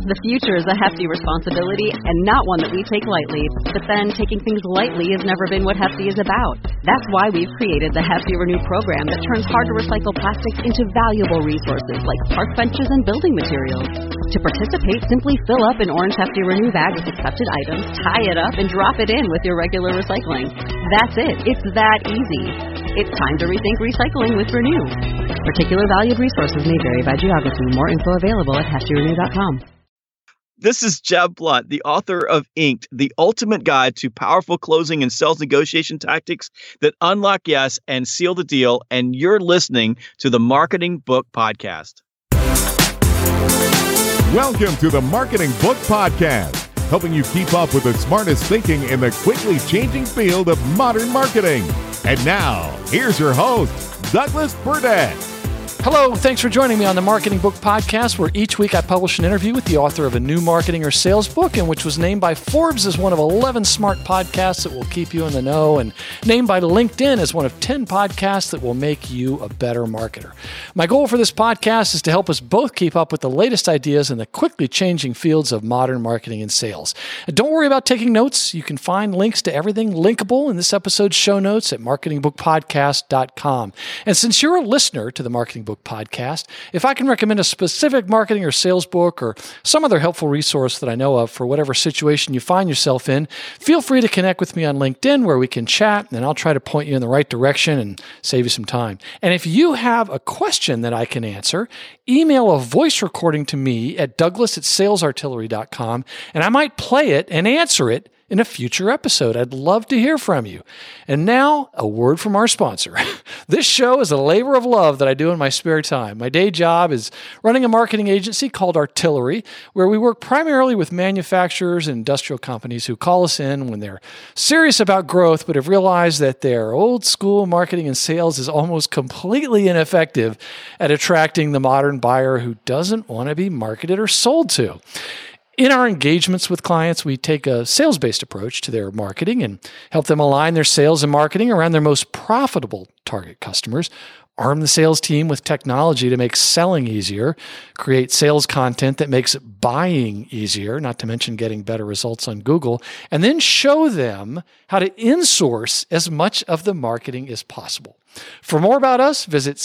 The future is a hefty responsibility and not one that we take lightly. But then taking things lightly has never been what Hefty is about. That's why we've created the Hefty Renew program that turns hard-to-recycle plastics into valuable resources like park benches and building materials. To participate, simply fill up an orange Hefty Renew bag with accepted items, tie it up, and drop it in with your regular recycling. That's it. It's that easy. It's time to rethink recycling with Renew. Particular valued resources may vary by geography. More info available at heftyrenew.com. This is Jeb Blount, the author of Inked, the ultimate guide to powerful closing and sales negotiation tactics that unlock yes and seal the deal. And you're listening to the Marketing Book Podcast. Welcome to the Marketing Book Podcast, helping you keep up with the smartest thinking in the quickly changing field of modern marketing. And now, here's your host, Douglas Burdett. Hello, thanks for joining me on the Marketing Book Podcast, where each week I publish an interview with the author of a new marketing or sales book, and which was named by Forbes as one of 11 smart podcasts that will keep you in the know, and named by LinkedIn as one of 10 podcasts that will make you a better marketer. My goal for this podcast is to help us both keep up with the latest ideas in the quickly changing fields of modern marketing and sales. And don't worry about taking notes. You can find links to everything linkable in this episode's show notes at marketingbookpodcast.com. And since you're a listener to the Marketing Book Podcast, if I can recommend a specific marketing or sales book or some other helpful resource that I know of for whatever situation you find yourself in, feel free to connect with me on LinkedIn where we can chat, and I'll try to point you in the right direction and save you some time. And if you have a question that I can answer, email a voice recording to me at douglas@salesartillery.com, and I might play it and answer it in a future episode. I'd love to hear from you. And now, a word from our sponsor. This show is a labor of love that I do in my spare time. My day job is running a marketing agency called Artillery, where we work primarily with manufacturers and industrial companies who call us in when they're serious about growth, but have realized that their old school marketing and sales is almost completely ineffective at attracting the modern buyer who doesn't want to be marketed or sold to. In our engagements with clients, we take a sales-based approach to their marketing and help them align their sales and marketing around their most profitable target customers, arm the sales team with technology to make selling easier, create sales content that makes buying easier, not to mention getting better results on Google, and then show them how to insource as much of the marketing as possible. For more about us, visit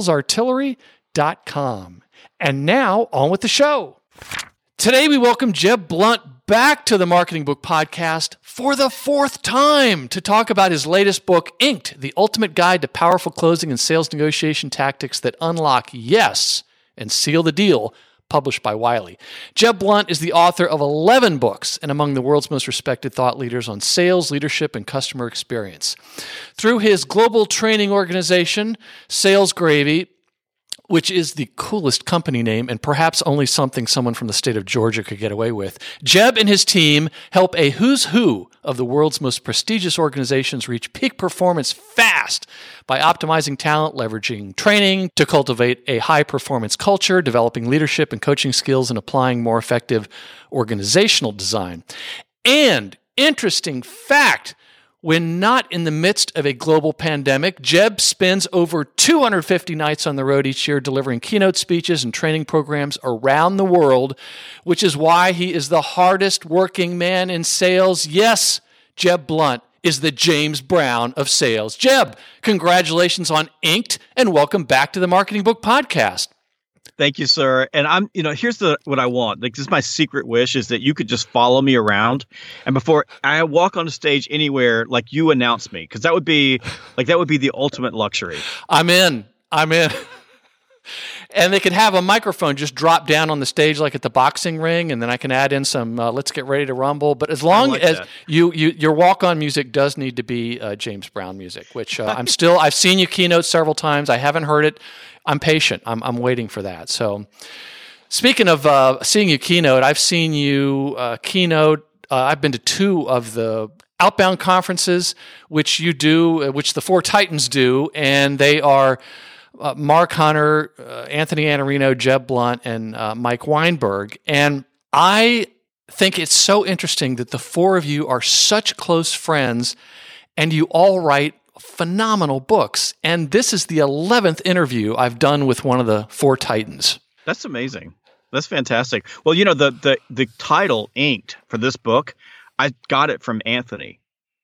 salesartillery.com. And now, on with the show. Today, we welcome Jeb Blount back to the Marketing Book Podcast for the fourth time to talk about his latest book, Inked, the ultimate guide to powerful closing and sales negotiation tactics that unlock yes and seal the deal, published by Wiley. Jeb Blount is the author of 11 books and among the world's most respected thought leaders on sales, leadership, and customer experience. Through his global training organization, Sales Gravy, which is the coolest company name and perhaps only something someone from the state of Georgia could get away with, Jeb and his team help a who's who of the world's most prestigious organizations reach peak performance fast by optimizing talent, leveraging training to cultivate a high-performance culture, developing leadership and coaching skills, and applying more effective organizational design. And interesting fact, when not in the midst of a global pandemic, Jeb spends over 250 nights on the road each year delivering keynote speeches and training programs around the world, which is why he is the hardest working man in sales. Yes, Jeb Blount is the James Brown of sales. Jeb, congratulations on Inked, and welcome back to the Marketing Book Podcast. Thank you, sir. And here's what I want. Like, this is my secret wish, is that you could just follow me around, and before I walk on the stage anywhere, like, you announce me, because that would be the ultimate luxury. I'm in. And they could have a microphone just drop down on the stage like at the boxing ring, and then I can add in some "Let's Get Ready to Rumble." But as long as your walk-on music does need to be James Brown music, which I've seen you keynote several times. I haven't heard it. I'm patient. I'm waiting for that. So, speaking of seeing you keynote, I've seen you keynote. I've been to 2 of the outbound conferences, which you do, which the Four Titans do, and they are Mark Hunter, Anthony Iannarino, Jeb Blount, and Mike Weinberg. And I think it's so interesting that the 4 of you are such close friends, and you all write phenomenal books. And this is the 11th interview I've done with one of the Four Titans. That's amazing. That's fantastic. Well, the title Inked for this book, I got it from Anthony.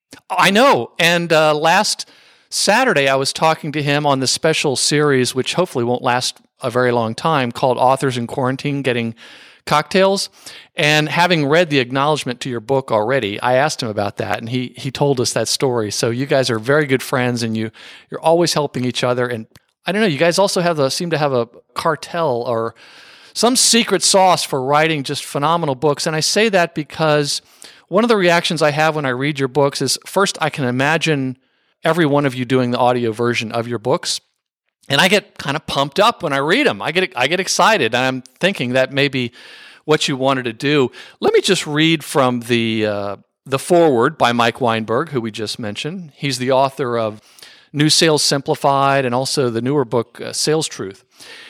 I know. And last Saturday, I was talking to him on the special series, which hopefully won't last a very long time, called Authors in Quarantine Getting Cocktails. And having read the acknowledgement to your book already, I asked him about that, and he told us that story. So you guys are very good friends, and you're always helping each other. And I don't know, you guys also seem to have a cartel or some secret sauce for writing just phenomenal books. And I say that because one of the reactions I have when I read your books is, first, I can imagine every one of you doing the audio version of your books. And I get kind of pumped up when I read them. I get excited. And I'm thinking that may be what you wanted to do. Let me just read from the foreword by Mike Weinberg, who we just mentioned. He's the author of New Sales Simplified and also the newer book, Sales Truth.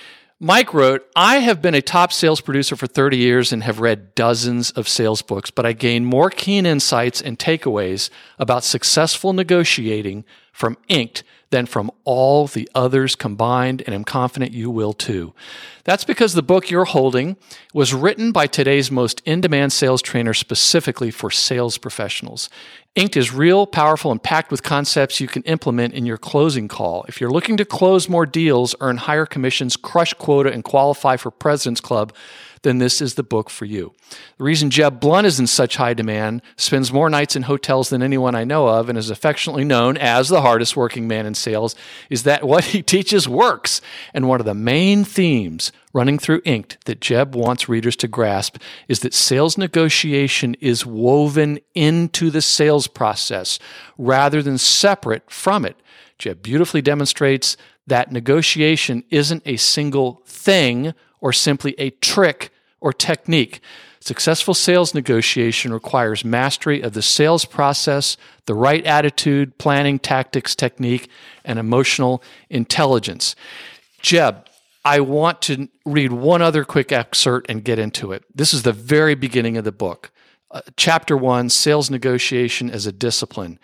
Mike wrote, I have been a top sales producer for 30 years and have read dozens of sales books, but I gain more keen insights and takeaways about successful negotiating from Inked than from all the others combined, and I'm confident you will too. That's because the book you're holding was written by today's most in-demand sales trainer specifically for sales professionals. Inked is real, powerful, and packed with concepts you can implement in your closing call. If you're looking to close more deals, earn higher commissions, crush quota, and qualify for President's Club, then this is the book for you. The reason Jeb Blount is in such high demand, spends more nights in hotels than anyone I know of, and is affectionately known as the hardest working man in sales, is that what he teaches works. And one of the main themes running through Inked that Jeb wants readers to grasp is that sales negotiation is woven into the sales process rather than separate from it. Jeb beautifully demonstrates that negotiation isn't a single thing or simply a trick or technique. Successful sales negotiation requires mastery of the sales process, the right attitude, planning, tactics, technique, and emotional intelligence. Jeb, I want to read one other quick excerpt and get into it. This is the very beginning of the book. Chapter 1, Sales Negotiation as a Discipline.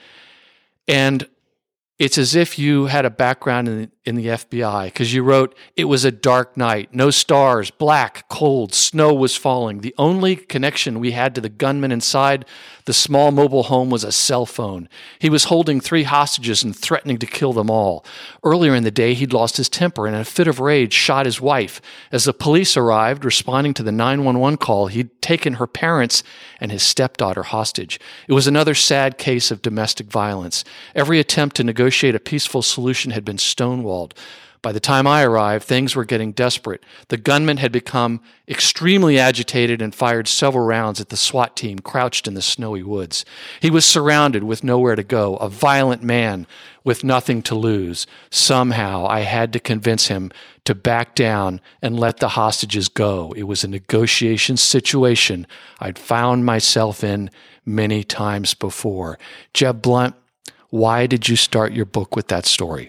And it's as if you had a background in the FBI, because you wrote, it was a dark night, no stars, black, cold, snow was falling. The only connection we had to the gunman inside the small mobile home was a cell phone. He was holding 3 hostages and threatening to kill them all. Earlier in the day, he'd lost his temper and in a fit of rage shot his wife. As the police arrived, responding to the 911 call, he'd taken her parents and his stepdaughter hostage. It was another sad case of domestic violence. Every attempt to negotiate a peaceful solution had been stonewalled. By the time I arrived, things were getting desperate. The gunman had become extremely agitated and fired several rounds at the SWAT team crouched in the snowy woods. He was surrounded with nowhere to go, a violent man with nothing to lose. Somehow, I had to convince him to back down and let the hostages go. It was a negotiation situation I'd found myself in many times before. Jeb Blount, why did you start your book with that story?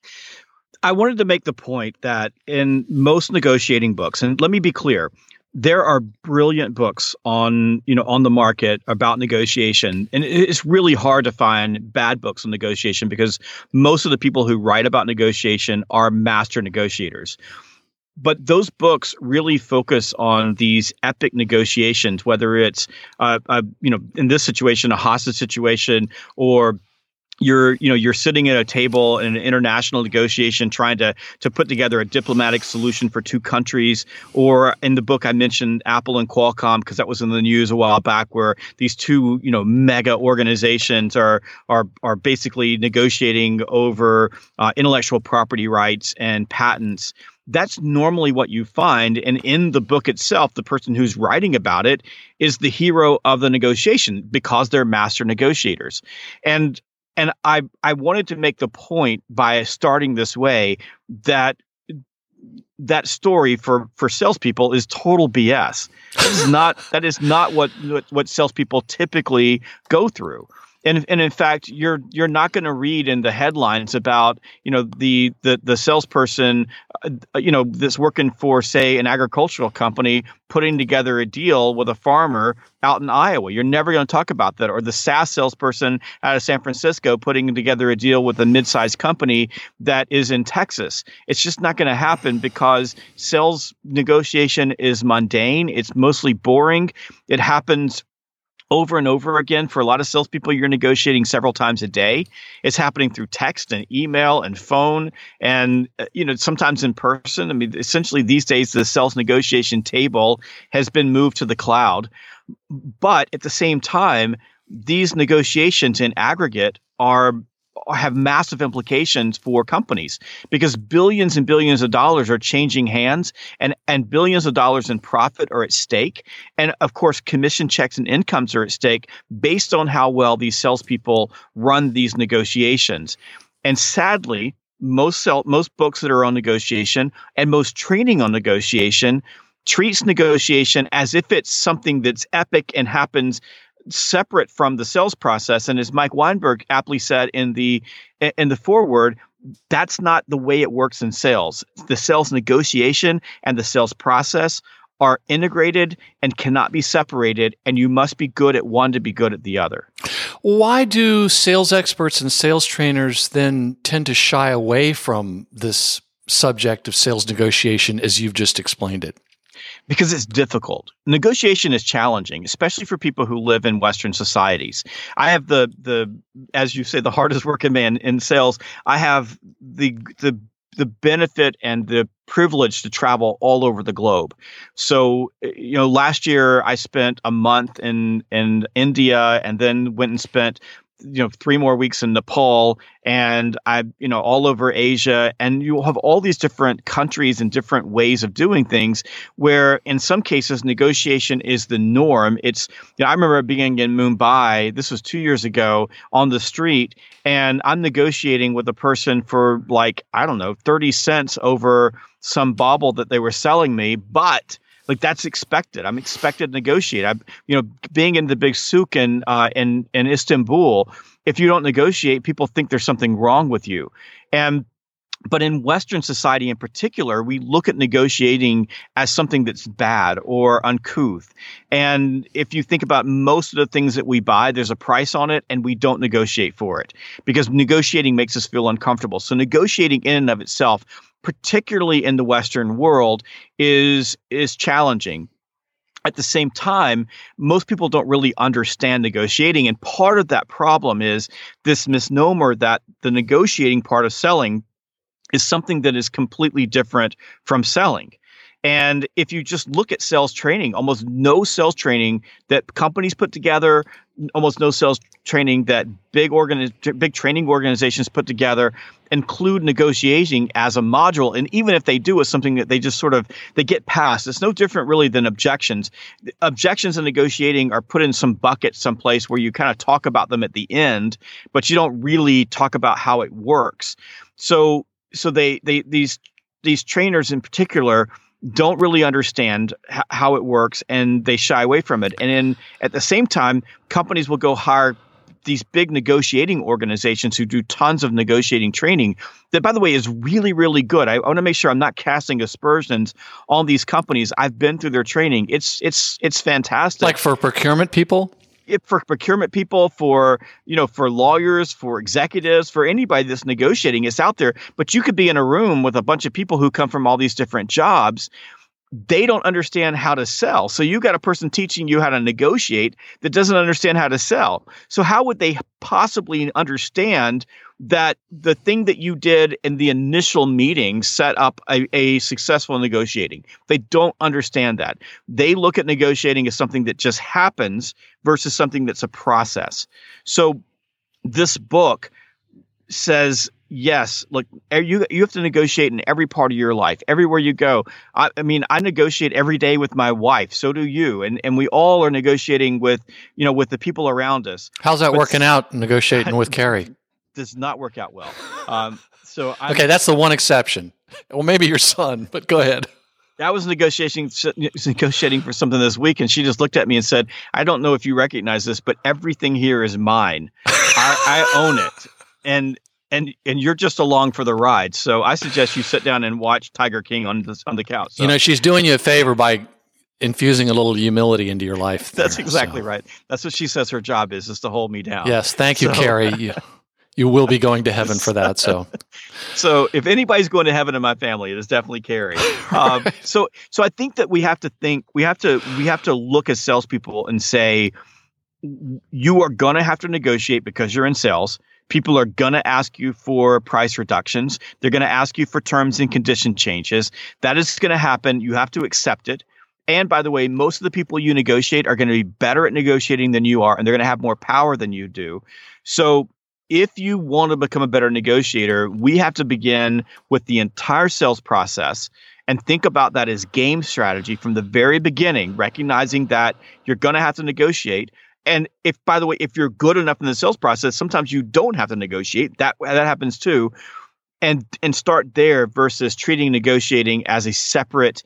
I wanted to make the point that in most negotiating books, and let me be clear, there are brilliant books on the market about negotiation. And it's really hard to find bad books on negotiation because most of the people who write about negotiation are master negotiators. But those books really focus on these epic negotiations, whether it's, in this situation, a hostage situation, or you're sitting at a table in an international negotiation trying to put together a diplomatic solution for 2 countries. Or in the book, I mentioned Apple and Qualcomm because that was in the news a while back, where these 2 mega organizations are basically negotiating over intellectual property rights and patents. That's normally what you find. And in the book itself, the person who's writing about it is the hero of the negotiation because they're master negotiators. And I wanted to make the point by starting this way that story for salespeople is total BS. That is not what salespeople typically go through. And in fact, you're not going to read in the headlines about, the salesperson, that's working for, say, an agricultural company putting together a deal with a farmer out in Iowa. You're never going to talk about that. Or the SaaS salesperson out of San Francisco putting together a deal with a mid-sized company that is in Texas. It's just not going to happen because sales negotiation is mundane. It's mostly boring. It happens over and over again. For a lot of salespeople, you're negotiating several times a day. It's happening through text and email and phone and, sometimes in person. I mean, essentially these days, the sales negotiation table has been moved to the cloud. But at the same time, these negotiations in aggregate have massive implications for companies because billions and billions of dollars are changing hands and billions of dollars in profit are at stake. And of course, commission checks and incomes are at stake based on how well these salespeople run these negotiations. And sadly, most books that are on negotiation and most training on negotiation treats negotiation as if it's something that's epic and happens separate from the sales process. And as Mike Weinberg aptly said in the foreword, that's not the way it works in sales. The sales negotiation and the sales process are integrated and cannot be separated, and you must be good at one to be good at the other. Why do sales experts and sales trainers then tend to shy away from this subject of sales negotiation as you've just explained it? Because it's difficult. Negotiation is challenging, especially for people who live in Western societies. I have as you say, the hardest working man in sales. I have the benefit and the privilege to travel all over the globe. So, last year I spent a month in India and then went and spent 3 more weeks in Nepal and all over Asia. And you have all these different countries and different ways of doing things where in some cases negotiation is the norm. It's, I remember being in Mumbai, this was 2 years ago, on the street, and I'm negotiating with a person for 30 cents over some bauble that they were selling me, but that's expected. I'm expected to negotiate. Being in the big souk in Istanbul, if you don't negotiate, people think there's something wrong with you. But in Western society in particular, we look at negotiating as something that's bad or uncouth. And if you think about most of the things that we buy, there's a price on it and we don't negotiate for it because negotiating makes us feel uncomfortable. So negotiating in and of itself, particularly in the Western world, is challenging. At the same time, most people don't really understand negotiating. And part of that problem is this misnomer that the negotiating part of selling is something that is completely different from selling. And if you just look at sales training, almost no sales training that companies put together, almost no sales training that big training organizations put together include negotiating as a module. And even if they do, it's something that they just they get past. It's no different really than objections. Objections and negotiating are put in some bucket someplace where you kind of talk about them at the end, but you don't really talk about how it works. So these trainers in particular don't really understand how it works, and they shy away from it. And then at the same time, companies will go hire these big negotiating organizations who do tons of negotiating training that, by the way, is really, really good. I want to make sure I'm not casting aspersions on these companies. I've been through their training. It's fantastic. Like for procurement people? For procurement people, for lawyers, for executives, for anybody that's negotiating, it's out there. But you could be in a room with a bunch of people who come from all these different jobs. They don't understand how to sell. So you got a person teaching you how to negotiate that doesn't understand how to sell. So how would they possibly understand that the thing that you did in the initial meeting set up a successful negotiating? They don't understand that. They look at negotiating as something that just happens versus something that's a process. So this book says, yes, look, you have to negotiate in every part of your life, everywhere you go. I negotiate every day with my wife. So do you. And we all are negotiating with the people around us. How's that working out, negotiating with Carrie? Does not work out well. Okay, that's the one exception. Well, maybe your son, but go ahead. I was negotiating for something this week, and she just looked at me and said, "I don't know if you recognize this, but everything here is mine. I own it, and you're just along for the ride. So I suggest you sit down and watch Tiger King on the couch." So, she's doing you a favor by infusing a little humility into your life. That's exactly right. That's what she says her job is to hold me down. Yes, thank you, Carrie. You will be going to heaven for that. So if anybody's going to heaven in my family, it is definitely Carrie. So I think that we have to look as salespeople and say, you are going to have to negotiate because you're in sales. People are going to ask you for price reductions. They're going to ask you for terms and condition changes. That is going to happen. You have to accept it. And by the way, most of the people you negotiate are going to be better at negotiating than you are, and they're going to have more power than you do. So if you want to become a better negotiator, we have to begin with the entire sales process and think about that as game strategy from the very beginning, recognizing that you're going to have to negotiate. And if you're good enough in the sales process, sometimes you don't have to negotiate. That happens too. And start there versus treating negotiating as a separate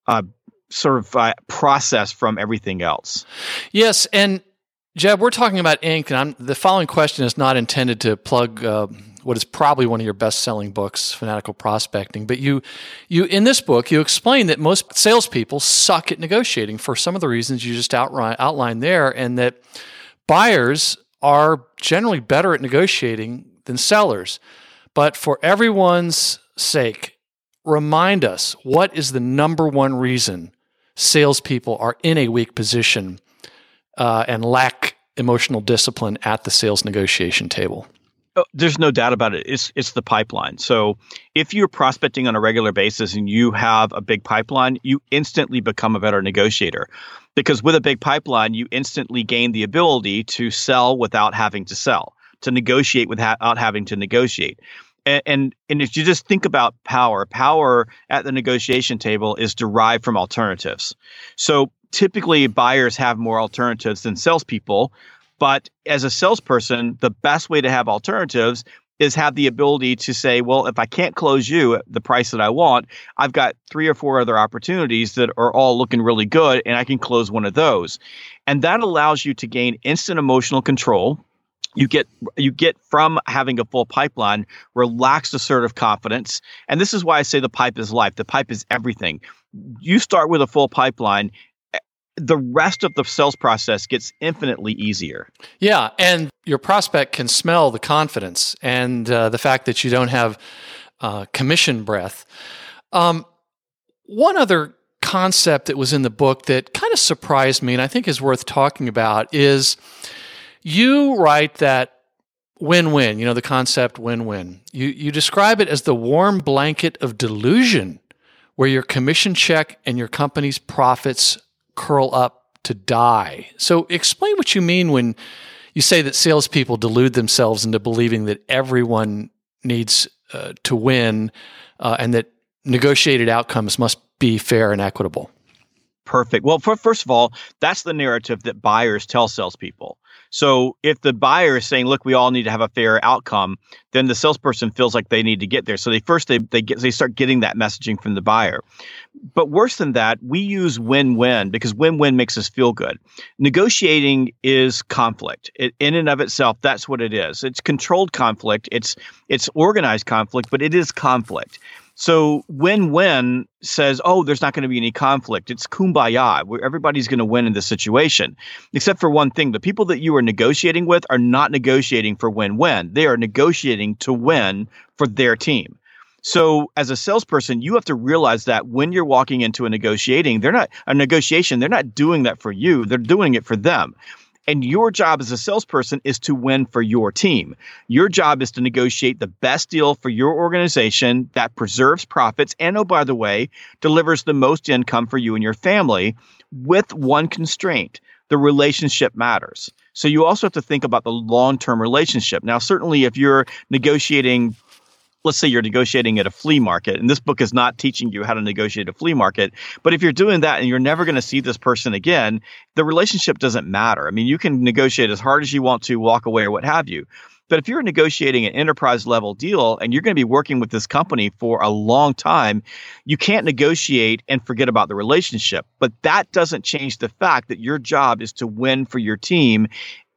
process from everything else. Yes, and Jeb, we're talking about Inc., and the following question is not intended to plug what is probably one of your best-selling books, Fanatical Prospecting. But you in this book, you explain that most salespeople suck at negotiating for some of the reasons you just outlined there, and that buyers are generally better at negotiating than sellers. But for everyone's sake, remind us, what is the number one reason salespeople are in a weak position and lack emotional discipline at the sales negotiation table? Oh, there's no doubt about it. It's the pipeline. So if you're prospecting on a regular basis and you have a big pipeline, you instantly become a better negotiator. Because with a big pipeline, you instantly gain the ability to sell without having to sell, to negotiate without having to negotiate. And if you just think about power at the negotiation table is derived from alternatives. So typically, buyers have more alternatives than salespeople. But as a salesperson, the best way to have alternatives is have the ability to say, well, if I can't close you at the price that I want, I've got 3 or 4 other opportunities that are all looking really good, and I can close one of those. And that allows you to gain instant emotional control. You get from having a full pipeline, relaxed assertive confidence. And this is why I say the pipe is life. The pipe is everything. You start with a full pipeline. The rest of the sales process gets infinitely easier. Yeah, and your prospect can smell the confidence and the fact that you don't have commission breath. One other concept that was in the book that kind of surprised me and I think is worth talking about is you write that win-win, the concept win-win. You describe it as the warm blanket of delusion where your commission check and your company's profits curl up to die. So explain what you mean when you say that salespeople delude themselves into believing that everyone needs to win and that negotiated outcomes must be fair and equitable. Perfect. Well, first of all, that's the narrative that buyers tell salespeople. So if the buyer is saying, look, we all need to have a fair outcome, then the salesperson feels like they need to get there. So they start getting that messaging from the buyer. But worse than that, we use win-win because win-win makes us feel good. Negotiating is conflict. In and of itself, that's what it is. It's controlled conflict. It's organized conflict, but it is conflict. So win-win says, oh, there's not going to be any conflict. It's kumbaya, where everybody's going to win in this situation. Except for one thing, the people that you are negotiating with are not negotiating for win-win. They are negotiating to win for their team. So as a salesperson, you have to realize that when you're walking into a negotiation, they're not doing that for you. They're doing it for them. And your job as a salesperson is to win for your team. Your job is to negotiate the best deal for your organization that preserves profits and, oh, by the way, delivers the most income for you and your family with one constraint. The relationship matters. So you also have to think about the long-term relationship. Now, certainly if you're negotiating, let's say you're negotiating at a flea market, and this book is not teaching you how to negotiate a flea market, but if you're doing that and you're never going to see this person again, the relationship doesn't matter. I mean, you can negotiate as hard as you want to, walk away or what have you. But if you're negotiating an enterprise level deal and you're going to be working with this company for a long time, you can't negotiate and forget about the relationship. But that doesn't change the fact that your job is to win for your team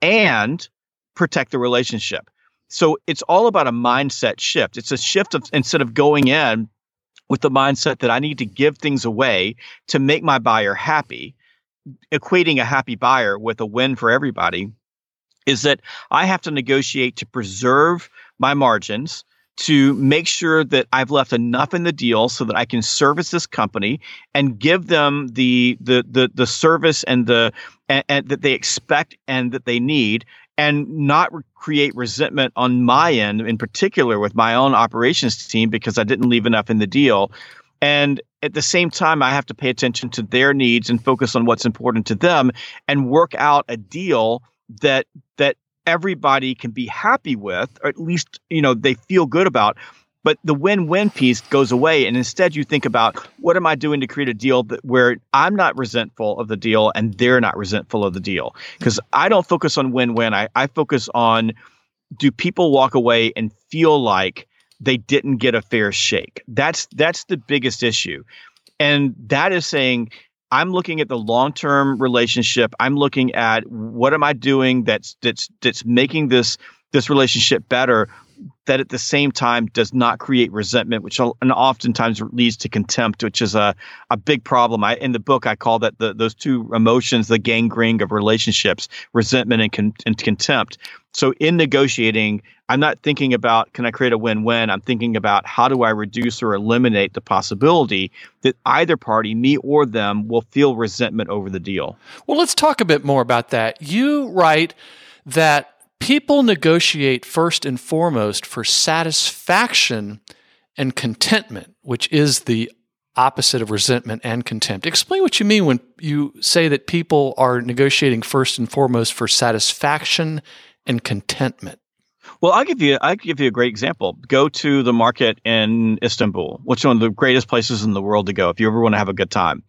and protect the relationship. So it's all about a mindset shift. It's a shift of, instead of going in with the mindset that I need to give things away to make my buyer happy, equating a happy buyer with a win for everybody, is that I have to negotiate to preserve my margins, to make sure that I've left enough in the deal so that I can service this company and give them the service and that they expect and that they need, and not create resentment on my end, in particular with my own operations team, because I didn't leave enough in the deal. And at the same time, I have to pay attention to their needs and focus on what's important to them and work out a deal that everybody can be happy with, or at least, they feel good about. But the win-win piece goes away, and instead you think about, what am I doing to create a deal where I'm not resentful of the deal and they're not resentful of the deal? Because I don't focus on win-win. I focus on, do people walk away and feel like they didn't get a fair shake? That's the biggest issue. And that is saying, I'm looking at the long-term relationship. I'm looking at, what am I doing that's making this relationship better, that at the same time does not create resentment, which oftentimes leads to contempt, which is a big problem. In the book, I call that those two emotions, the gangrene of relationships, resentment and contempt. So in negotiating, I'm not thinking about, can I create a win-win? I'm thinking about, how do I reduce or eliminate the possibility that either party, me or them, will feel resentment over the deal. Well, let's talk a bit more about that. You write that people negotiate first and foremost for satisfaction and contentment, which is the opposite of resentment and contempt. Explain what you mean when you say that people are negotiating first and foremost for satisfaction and contentment. Well, I'll give you a great example. Go to the market in Istanbul, which is one of the greatest places in the world to go if you ever want to have a good time.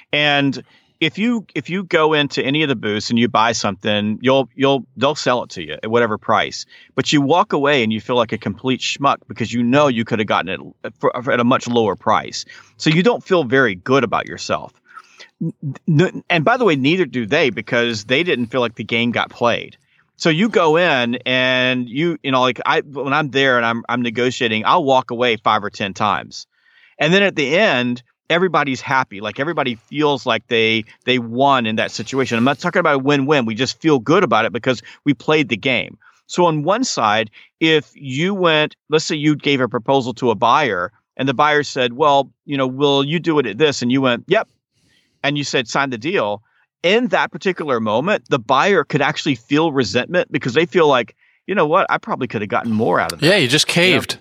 And if you go into any of the booths and you buy something, they'll sell it to you at whatever price. But you walk away and you feel like a complete schmuck because you could have gotten it at a much lower price. So you don't feel very good about yourself. And by the way, neither do they, because they didn't feel like the game got played. So you go in and when I'm there and I'm negotiating, I'll walk away 5 or 10 times. And then at the end, everybody's happy. Like, everybody feels like they won in that situation. I'm not talking about a win-win. We just feel good about it because we played the game. So on one side, if you let's say you gave a proposal to a buyer and the buyer said, well, will you do it at this? And you went, yep. And you said, sign the deal. In that particular moment, the buyer could actually feel resentment because they feel like, you know what, I probably could have gotten more out of that. Yeah, you just caved.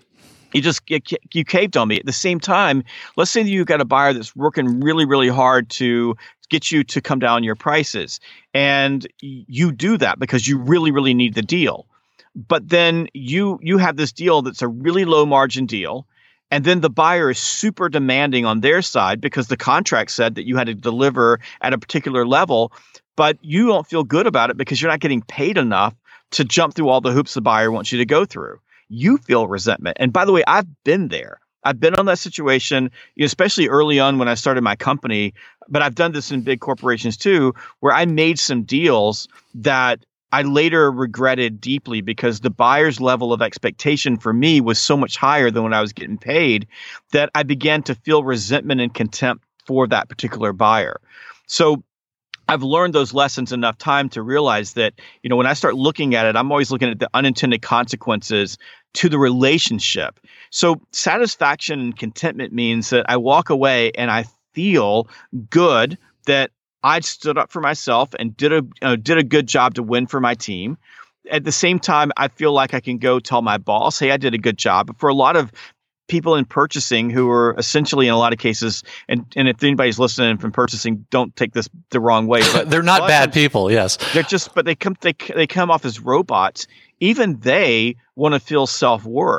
You caved on me. At the same time, let's say that you got a buyer that's working really, really hard to get you to come down your prices. And you do that because you really, really need the deal. But then you have this deal that's a really low margin deal. And then the buyer is super demanding on their side because the contract said that you had to deliver at a particular level, but you don't feel good about it because you're not getting paid enough to jump through all the hoops the buyer wants you to go through. You feel resentment. And by the way, I've been there. I've been on that situation, especially early on when I started my company, but I've done this in big corporations too, where I made some deals that I later regretted deeply because the buyer's level of expectation for me was so much higher than when I was getting paid that I began to feel resentment and contempt for that particular buyer. So I've learned those lessons enough time to realize that, when I start looking at it, I'm always looking at the unintended consequences to the relationship. So satisfaction and contentment means that I walk away and I feel good that I stood up for myself and did a good job to win for my team. At the same time, I feel like I can go tell my boss, hey, I did a good job. But for a lot of people in purchasing who are essentially, in a lot of cases, and if anybody's listening from purchasing, don't take this the wrong way. But they're not bad people, yes. But they come off as robots. Even they want to feel self-worth.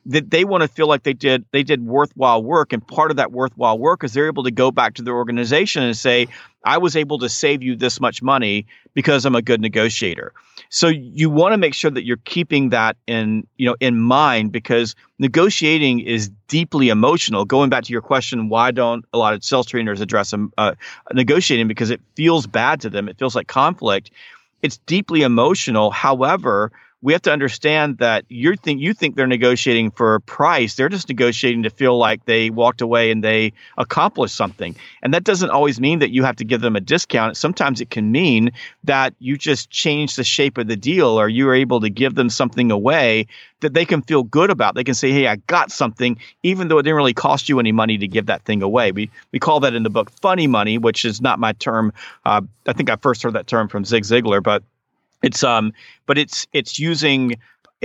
that they want to feel like they did worthwhile work. And part of that worthwhile work is they're able to go back to their organization and say, I was able to save you this much money because I'm a good negotiator. So you want to make sure that you're keeping that in mind, because negotiating is deeply emotional. Going back to your question, why don't a lot of sales trainers address negotiating? Because it feels bad to them. It feels like conflict. It's deeply emotional. However, we have to understand that you think they're negotiating for a price. They're just negotiating to feel like they walked away and they accomplished something. And that doesn't always mean that you have to give them a discount. Sometimes it can mean that you just change the shape of the deal, or you are able to give them something away that they can feel good about. They can say, hey, I got something, even though it didn't really cost you any money to give that thing away. We call that in the book funny money, which is not my term. I think I first heard that term from Zig Ziglar, but it's using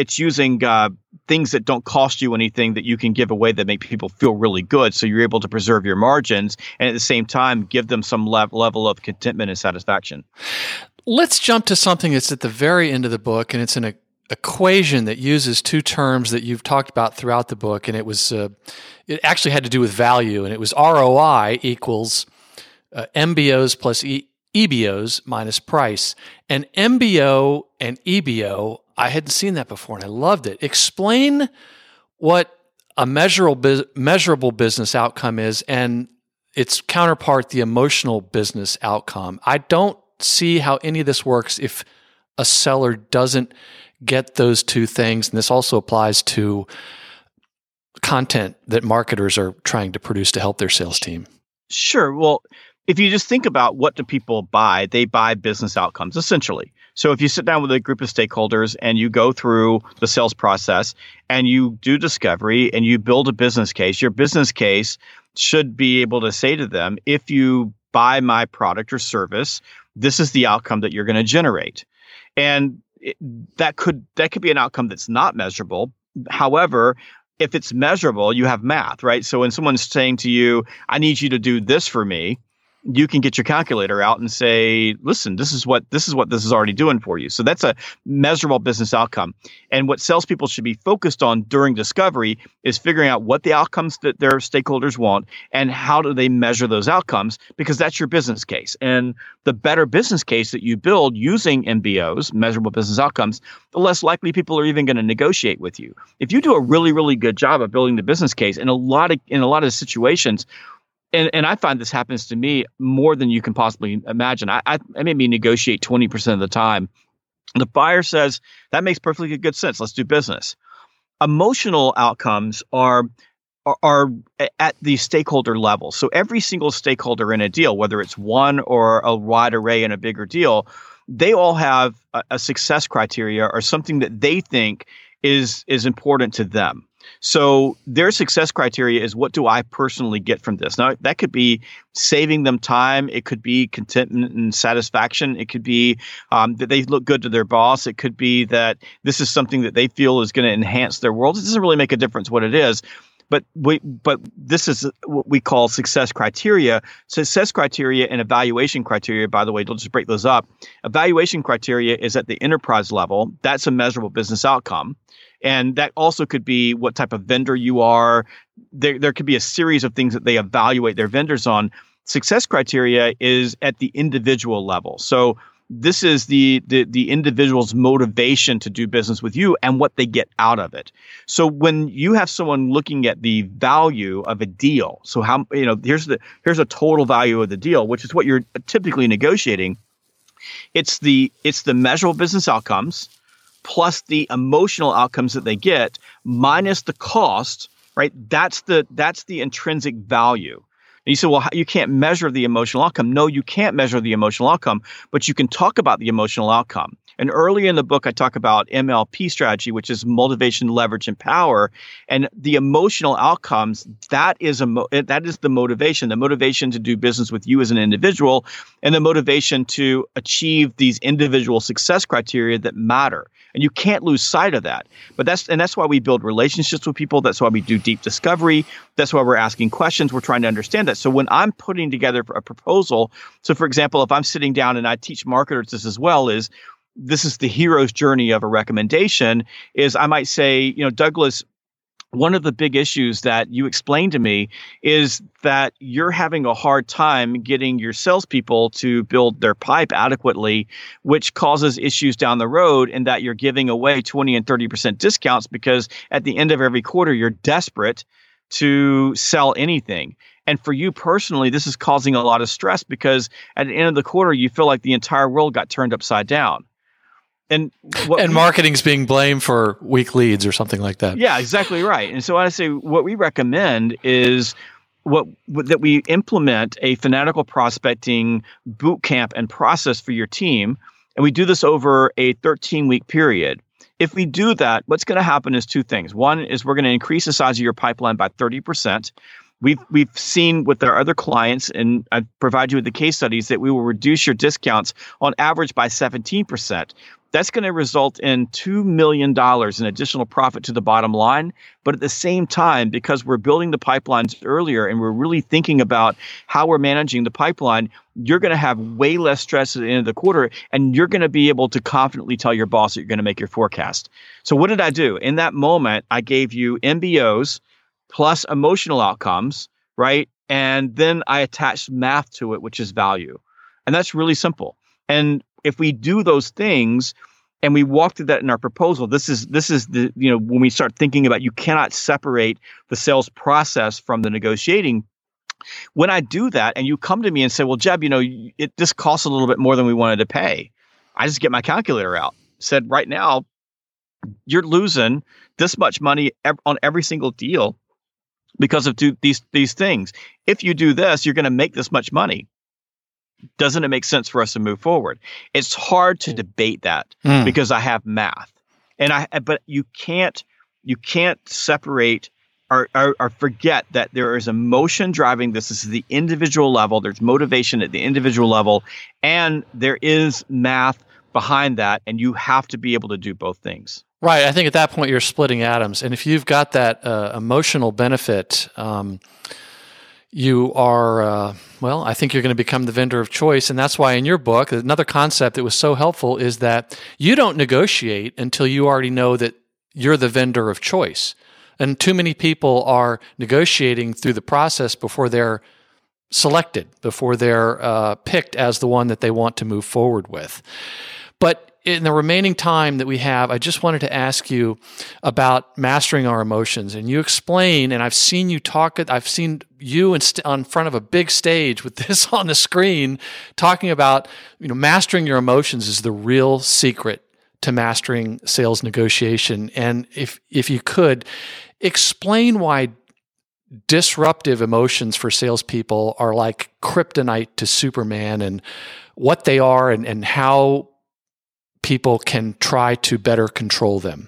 things that don't cost you anything that you can give away that make people feel really good. So you're able to preserve your margins and at the same time give them some level of contentment and satisfaction. Let's jump to something that's at the very end of the book, and it's an equation that uses two terms that you've talked about throughout the book, and it actually had to do with value, and it was ROI equals MBOs plus EBOs minus price. And MBO and EBO, I hadn't seen that before, and I loved it. Explain what a measurable business outcome is and its counterpart, the emotional business outcome. I don't see how any of this works if a seller doesn't get those two things. And this also applies to content that marketers are trying to produce to help their sales team. Sure. Well, if you just think about what do people buy, they buy business outcomes, essentially. So if you sit down with a group of stakeholders and you go through the sales process and you do discovery and you build a business case, your business case should be able to say to them, if you buy my product or service, this is the outcome that you're going to generate. And that could be an outcome that's not measurable. However, if it's measurable, you have math, right? So when someone's saying to you, I need you to do this for me, you can get your calculator out and say, listen, this is what this is already doing for you. So that's a measurable business outcome. And what salespeople should be focused on during discovery is figuring out what the outcomes that their stakeholders want and how do they measure those outcomes, because that's your business case. And the better business case that you build using MBOs, measurable business outcomes, the less likely people are even going to negotiate with you. If you do a really, really good job of building the business case, in a lot of situations, and I find this happens to me more than you can possibly imagine. I maybe negotiate 20% of the time. The buyer says, that makes perfectly good sense. Let's do business. Emotional outcomes are at the stakeholder level. So every single stakeholder in a deal, whether it's one or a wide array in a bigger deal, they all have a success criteria or something that they think is important to them. So their success criteria is, what do I personally get from this? Now, that could be saving them time. It could be contentment and satisfaction. It could be that they look good to their boss. It could be that this is something that they feel is going to enhance their world. It doesn't really make a difference what it is. But this is what we call success criteria. Success criteria and evaluation criteria, by the way, don't just break those up. Evaluation criteria is at the enterprise level. That's a measurable business outcome. And that also could be what type of vendor you are. There could be a series of things that they evaluate their vendors on. Success criteria is at the individual level. So this is the individual's motivation to do business with you and what they get out of it. So when you have someone looking at the value of a deal, so how, here's a total value of the deal, which is what you're typically negotiating. It's the measurable business outcomes plus the emotional outcomes that they get minus the cost, right? That's the intrinsic value. And you say, well, you can't measure the emotional outcome. No, you can't measure the emotional outcome, but you can talk about the emotional outcome. And early in the book, I talk about MLP strategy, which is motivation, leverage, and power. And the emotional outcomes, that is the motivation to do business with you as an individual, and the motivation to achieve these individual success criteria that matter. And you can't lose sight of that. But that's why we build relationships with people. That's why we do deep discovery. That's why we're asking questions. We're trying to understand that. So when I'm putting together a proposal, so for example, if I'm sitting down and I teach marketers this as well, this is the hero's journey of a recommendation, is I might say, Douglas, one of the big issues that you explained to me is that you're having a hard time getting your salespeople to build their pipe adequately, which causes issues down the road, and that you're giving away 20 and 30% discounts because at the end of every quarter, you're desperate to sell anything. And for you personally, this is causing a lot of stress because at the end of the quarter, you feel like the entire world got turned upside down. And marketing's being blamed for weak leads or something like that. Yeah, exactly right. And so I say what we recommend is that we implement a fanatical prospecting boot camp and process for your team. And we do this over a 13-week period. If we do that, what's going to happen is two things. One is we're going to increase the size of your pipeline by 30%. We've seen with our other clients, and I provide you with the case studies, that we will reduce your discounts on average by 17%. That's going to result in $2 million in additional profit to the bottom line. But at the same time, because we're building the pipelines earlier and we're really thinking about how we're managing the pipeline, you're going to have way less stress at the end of the quarter, and you're going to be able to confidently tell your boss that you're going to make your forecast. So what did I do? In that moment, I gave you MBOs plus emotional outcomes, right? And then I attached math to it, which is value. And that's really simple. And if we do those things and we walk through that in our proposal, this is the, when we start thinking about, you cannot separate the sales process from the negotiating. When I do that and you come to me and say, well, Jeb, this costs a little bit more than we wanted to pay, I just get my calculator out. Said, right now, you're losing this much money on every single deal because of these things. If you do this, you're going to make this much money. Doesn't it make sense for us to move forward? It's hard to debate that because I have math, but you can't separate or forget that there is emotion driving this. This is the individual level. There's motivation at the individual level, and there is math behind that, and you have to be able to do both things. Right. I think at that point you're splitting atoms, and if you've got that emotional benefit, you are, I think you're going to become the vendor of choice. And that's why in your book, another concept that was so helpful is that you don't negotiate until you already know that you're the vendor of choice. And too many people are negotiating through the process before they're selected, before they're picked as the one that they want to move forward with. But in the remaining time that we have, I just wanted to ask you about mastering our emotions. And you explain, and I've seen you talk, I've seen you on front of a big stage with this on the screen talking about, mastering your emotions is the real secret to mastering sales negotiation. And if you could, explain why disruptive emotions for salespeople are like kryptonite to Superman, and what they are and how people can try to better control them.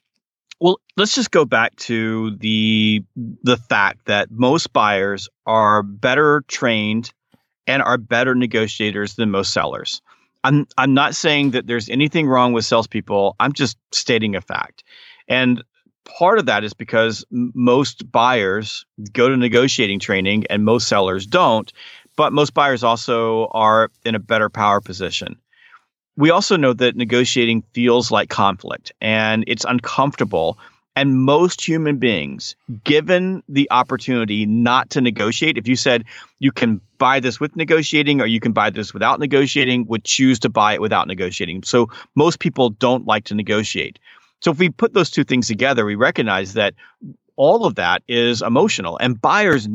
Well, let's just go back to the fact that most buyers are better trained and are better negotiators than most sellers. I'm not saying that there's anything wrong with salespeople. I'm just stating a fact. And part of that is because most buyers go to negotiating training and most sellers don't, but most buyers also are in a better power position. We also know that negotiating feels like conflict and it's uncomfortable. And most human beings, given the opportunity not to negotiate, if you said you can buy this with negotiating or you can buy this without negotiating, would choose to buy it without negotiating. So most people don't like to negotiate. So if we put those two things together, we recognize that all of that is emotional, and buyers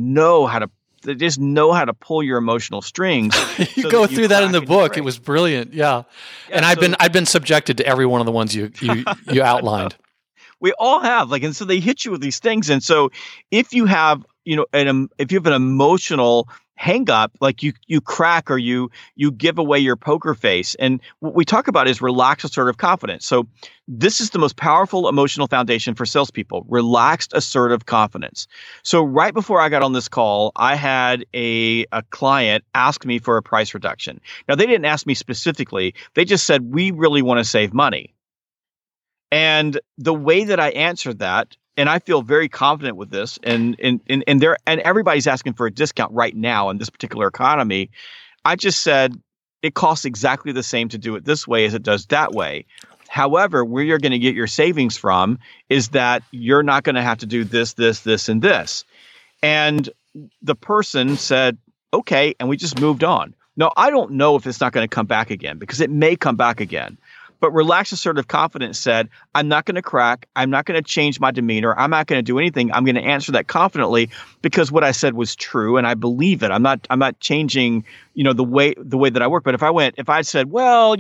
they just know how to pull your emotional strings. You go through that in the book. It was brilliant. Yeah. And I've been subjected to every one of the ones you outlined. We all have, and so they hit you with these things. And so if you have, if you have an emotional hang up, like you crack or you give away your poker face. And what we talk about is relaxed assertive confidence. So this is the most powerful emotional foundation for salespeople, relaxed assertive confidence. So right before I got on this call, I had a client ask me for a price reduction. Now, they didn't ask me specifically. They just said, we really want to save money. And the way that I answered that, and I feel very confident with this, and everybody's asking for a discount right now in this particular economy. I just said it costs exactly the same to do it this way as it does that way. However, where you're going to get your savings from is that you're not going to have to do this, this, this, and this. And the person said, okay, and we just moved on. Now, I don't know if it's not going to come back again, because it may come back again. But relaxed, assertive confidence said, I'm not going to crack. I'm not going to change my demeanor. I'm not going to do anything. I'm going to answer that confidently because what I said was true and I believe it. I'm not changing, the way that I work. But if I said, well,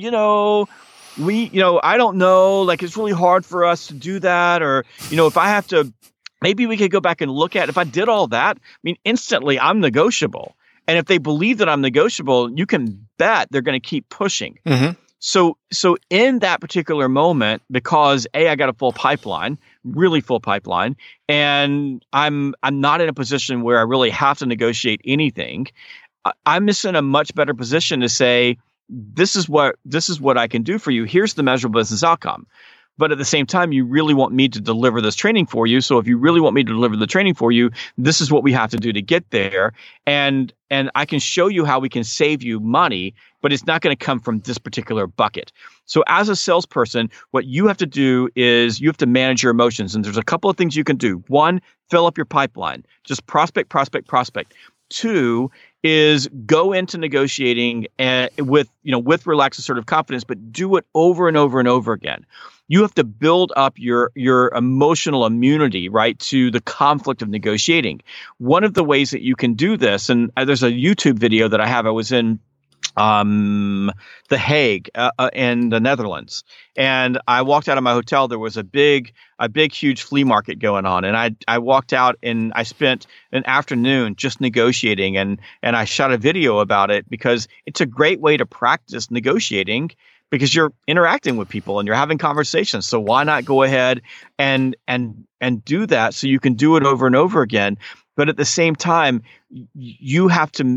I don't know, like it's really hard for us to do that. Or, if I have to, maybe we could go back and look at, if I did all that, instantly I'm negotiable. And if they believe that I'm negotiable, you can bet they're going to keep pushing. Mm-hmm. So in that particular moment, because I got a full pipeline, really full pipeline, and I'm not in a position where I really have to negotiate anything, I'm just in a much better position to say, this is what I can do for you. Here's the measurable business outcome. But at the same time, you really want me to deliver this training for you. So if you really want me to deliver the training for you, this is what we have to do to get there. And I can show you how we can save you money, but it's not going to come from this particular bucket. So as a salesperson, what you have to do is you have to manage your emotions. And there's a couple of things you can do. One, fill up your pipeline. Just prospect, prospect, prospect. Two is go into negotiating with relaxed assertive confidence, but do it over and over and over again. You have to build up your emotional immunity, right, to the conflict of negotiating. One of the ways that you can do this, and there's a YouTube video that I have. I was in The Hague in the Netherlands, and I walked out of my hotel. There was a big, huge flea market going on, and I walked out and I spent an afternoon just negotiating, and I shot a video about it because it's a great way to practice negotiating. Because you're interacting with people and you're having conversations. So why not go ahead and do that so you can do it over and over again? But at the same time, you have to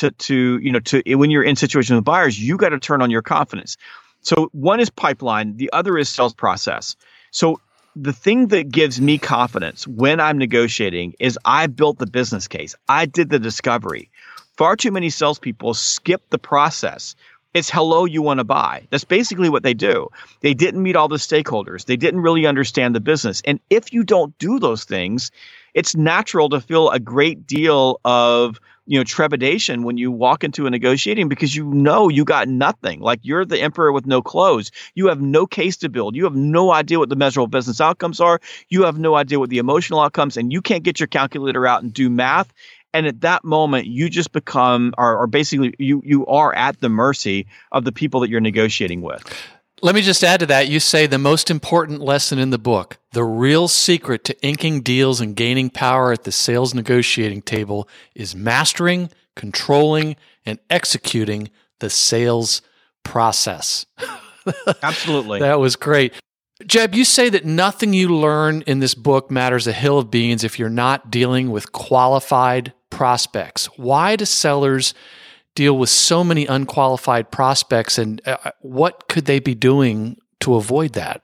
when you're in situations with buyers, you got to turn on your confidence. So one is pipeline, the other is sales process. So the thing that gives me confidence when I'm negotiating is I built the business case. I did the discovery. Far too many salespeople skip the process. It's hello, you want to buy. That's basically what they do. They didn't meet all the stakeholders. They didn't really understand the business. And if you don't do those things, it's natural to feel a great deal of trepidation when you walk into a negotiating because you got nothing. Like you're the emperor with no clothes. You have no case to build. You have no idea what the measurable business outcomes are. You have no idea what the emotional outcomes, and you can't get your calculator out and do math. And at that moment, you just become, or basically you are at the mercy of the people that you're negotiating with. Let me just add to that. You say the most important lesson in the book, the real secret to inking deals and gaining power at the sales negotiating table is mastering, controlling, and executing the sales process. Absolutely. That was great. Jeb, you say that nothing you learn in this book matters a hill of beans if you're not dealing with qualified prospects. Why do sellers deal with so many unqualified prospects, and what could they be doing to avoid that?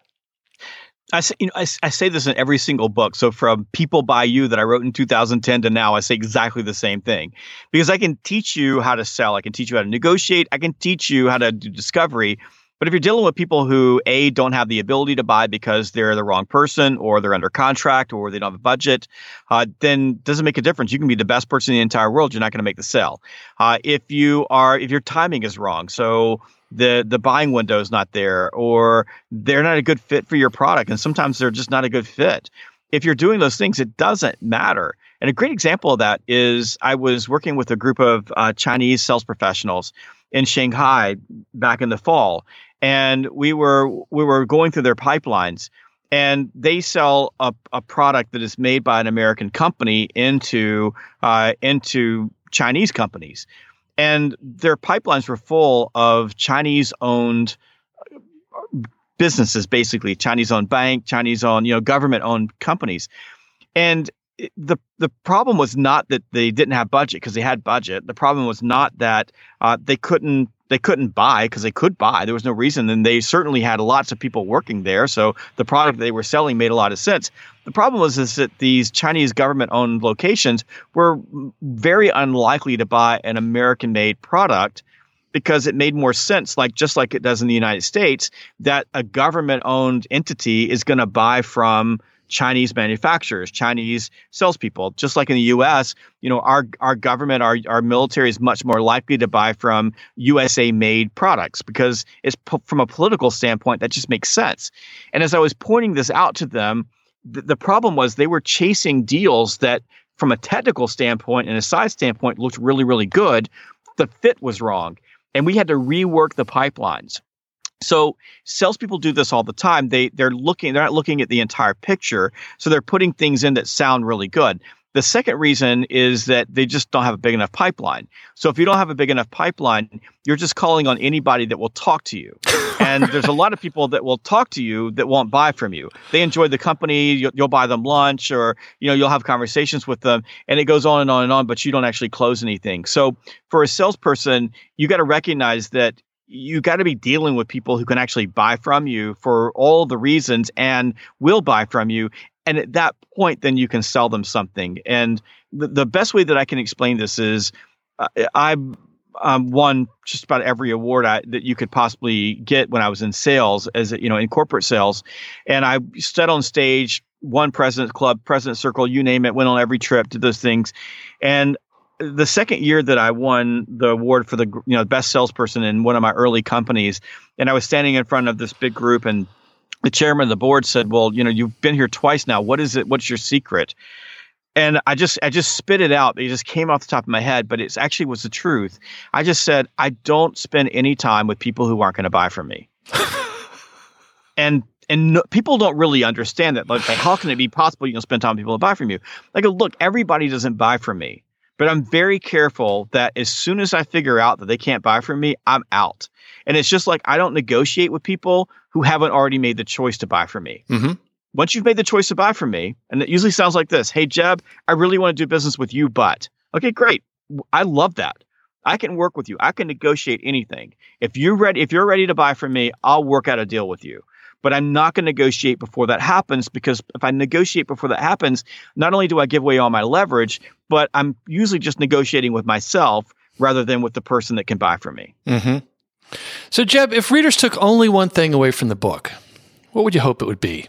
I say this in every single book. So from People by You that I wrote in 2010 to now, I say exactly the same thing. Because I can teach you how to sell. I can teach you how to negotiate. I can teach you how to do discovery. But if you're dealing with people who, A, don't have the ability to buy because they're the wrong person or they're under contract or they don't have a budget, then it doesn't make a difference. You can be the best person in the entire world. You're not going to make the sale. If your timing is wrong, so the buying window is not there or they're not a good fit for your product, and sometimes they're just not a good fit. If you're doing those things, it doesn't matter. And a great example of that is I was working with a group of Chinese sales professionals in Shanghai back in the fall. And we were going through their pipelines, and they sell a product that is made by an American company into Chinese companies, and their pipelines were full of Chinese-owned businesses, basically Chinese-owned bank, Chinese-owned government-owned companies, and the problem was not that they didn't have budget, because they had budget. The problem was not that they couldn't buy, because they could buy. There was no reason. And they certainly had lots of people working there. So the product they were selling made a lot of sense. The problem was that these Chinese government-owned locations were very unlikely to buy an American-made product because it made more sense, just like it does in the United States, that a government-owned entity is going to buy from Chinese manufacturers, Chinese salespeople. Just like in the U.S., our government, our military is much more likely to buy from USA-made products because it's from a political standpoint that just makes sense. And as I was pointing this out to them, the problem was they were chasing deals that, from a technical standpoint and a size standpoint, looked really, really good. The fit was wrong, and we had to rework the pipelines. So salespeople do this all the time. They're not looking at the entire picture, so they're putting things in that sound really good. The second reason is that they just don't have a big enough pipeline. So if you don't have a big enough pipeline, you're just calling on anybody that will talk to you. And there's a lot of people that will talk to you that won't buy from you. They enjoy the company. You'll buy them lunch, or you'll have conversations with them, and it goes on and on and on, but you don't actually close anything. So for a salesperson, you got to recognize that you got to be dealing with people who can actually buy from you for all the reasons and will buy from you. And at that point, then you can sell them something. And the best way that I can explain this is I won just about every award that you could possibly get when I was in sales, in corporate sales. And I stood on stage, won President's Club, President's Circle, you name it, went on every trip, did those things. And the second year that I won the award for the best salesperson in one of my early companies, and I was standing in front of this big group, and the chairman of the board said, "Well, you've been here twice now. What is it? What's your secret?" And I just spit it out. It just came off the top of my head, but it actually was the truth. I just said, I don't spend any time with people who aren't going to buy from me. And people don't really understand that. Like, how can it be possible you can spend time with people who buy from you? Like, look, everybody doesn't buy from me. But I'm very careful that as soon as I figure out that they can't buy from me, I'm out. And it's just like I don't negotiate with people who haven't already made the choice to buy from me. Mm-hmm. Once you've made the choice to buy from me, and it usually sounds like this: "Hey, Jeb, I really want to do business with you, but..." Okay, great. I love that. I can work with you. I can negotiate anything. If you're ready to buy from me, I'll work out a deal with you. But I'm not going to negotiate before that happens, because if I negotiate before that happens, not only do I give away all my leverage, but I'm usually just negotiating with myself rather than with the person that can buy from me. Mm-hmm. So, Jeb, if readers took only one thing away from the book, what would you hope it would be?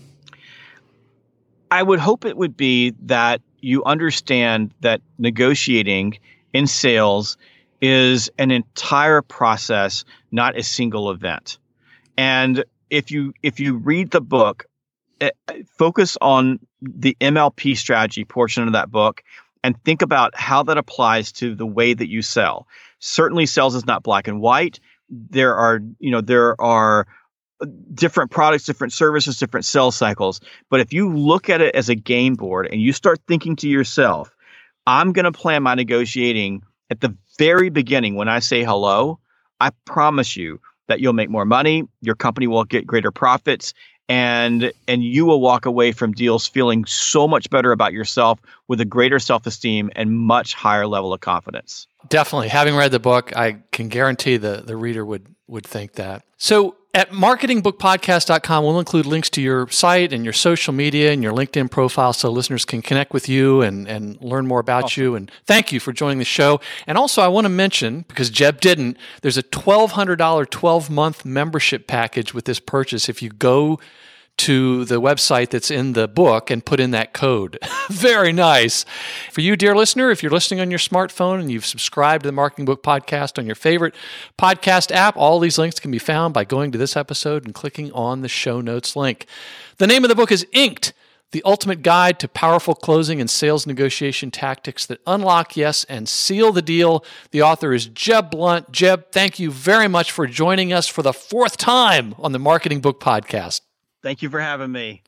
I would hope it would be that you understand that negotiating in sales is an entire process, not a single event. And if you read the book, focus on the MLP strategy portion of that book and think about how that applies to the way that you sell. Certainly, sales is not black and white. There are different products, different services, different sales cycles. But if you look at it as a game board and you start thinking to yourself, I'm going to plan my negotiating at the very beginning when I say hello, I promise you that you'll make more money, your company will get greater profits, and you will walk away from deals feeling so much better about yourself with a greater self-esteem and much higher level of confidence. Definitely. Having read the book, I can guarantee the reader would think that. So at marketingbookpodcast.com, we'll include links to your site and your social media and your LinkedIn profile so listeners can connect with you and learn more about you. And thank you for joining the show. And also, I want to mention, because Jeb didn't, there's a $1,200 12-month membership package with this purchase if you go to the website that's in the book and put in that code. Very nice. For you, dear listener, if you're listening on your smartphone and you've subscribed to the Marketing Book Podcast on your favorite podcast app, all these links can be found by going to this episode and clicking on the show notes link. The name of the book is Inked, The Ultimate Guide to Powerful Closing and Sales Negotiation Tactics that Unlock Yes and Seal the Deal. The author is Jeb Blount. Jeb, thank you very much for joining us for the 4th time on the Marketing Book Podcast. Thank you for having me.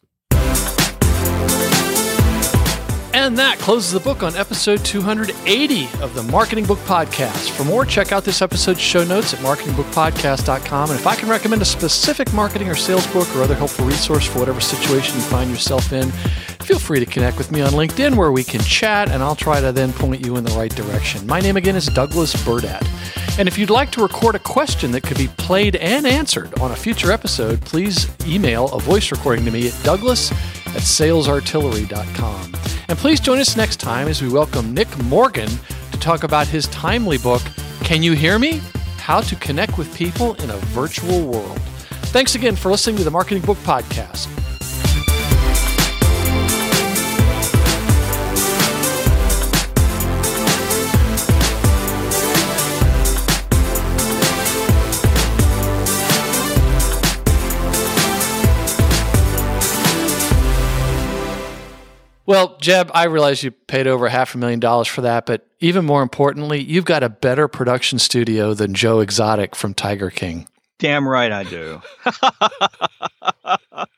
And that closes the book on episode 280 of the Marketing Book Podcast. For more, check out this episode's show notes at marketingbookpodcast.com. And if I can recommend a specific marketing or sales book or other helpful resource for whatever situation you find yourself in, feel free to connect with me on LinkedIn where we can chat, and I'll try to then point you in the right direction. My name again is Douglas Burdett. And if you'd like to record a question that could be played and answered on a future episode, please email a voice recording to me at douglas@salesartillery.com. And please join us next time as we welcome Nick Morgan to talk about his timely book, Can You Hear Me? how to connect with people in a virtual world. Thanks again for listening to the Marketing Book Podcast. Well, Jeb, I realize you paid over $500,000 for that, but even more importantly, you've got a better production studio than Joe Exotic from Tiger King. Damn right I do.